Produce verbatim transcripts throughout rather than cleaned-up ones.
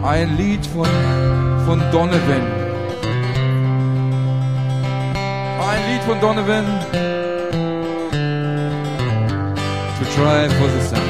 Ein Lied von, von Donovan. Ein Lied von Donovan. To try for the sun.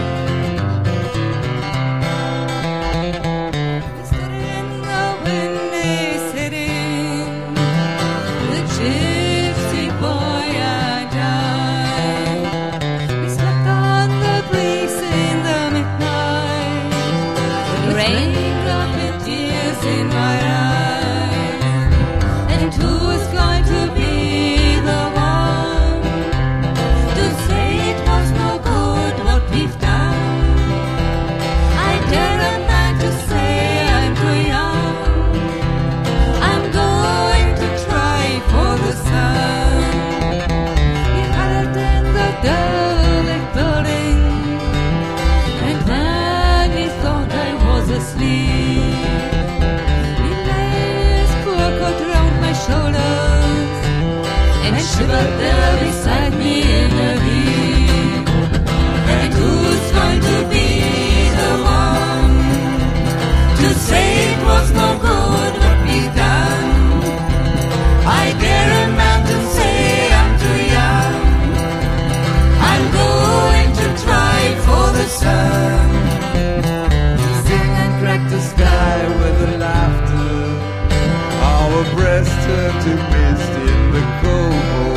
Shivered there beside me in the heat. And who's going to be the one to say it was no good what we've done? I dare a man to say I'm too young. I'm going to try for the sun. Sing and crack the sky with the laughter. Our breasts turn to mist in the cold.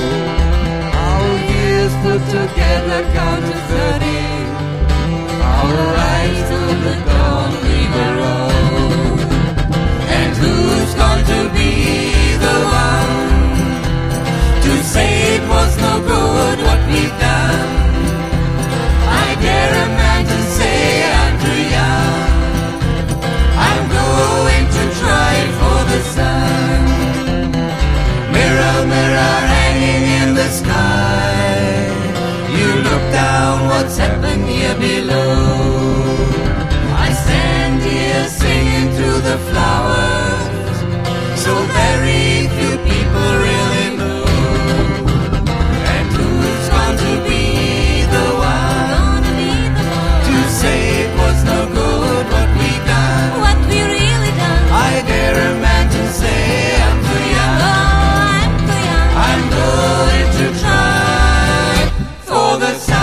Put together count to thirty. Our eyes till the dawn we were old. And who's going to be the one to say it was no good what we've done? I dare a man to say I'm too young. I'm going to try for the sun. Mirror, mirror hanging in the sky, look down what's happened here below. I stand here singing through the flowers, so very few people really know. And who's going to be the one to say it was no good what we done? What we really done? I dare a man to say I'm too young. Oh, I'm too young. I'm going to try for the sun.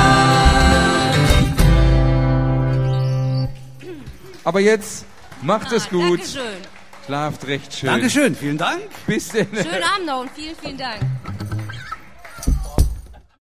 Aber jetzt macht es Ah, gut. Dankeschön. Schlaft recht schön. Dankeschön, vielen Dank. Bis denn. Schönen Abend noch und vielen, vielen Dank.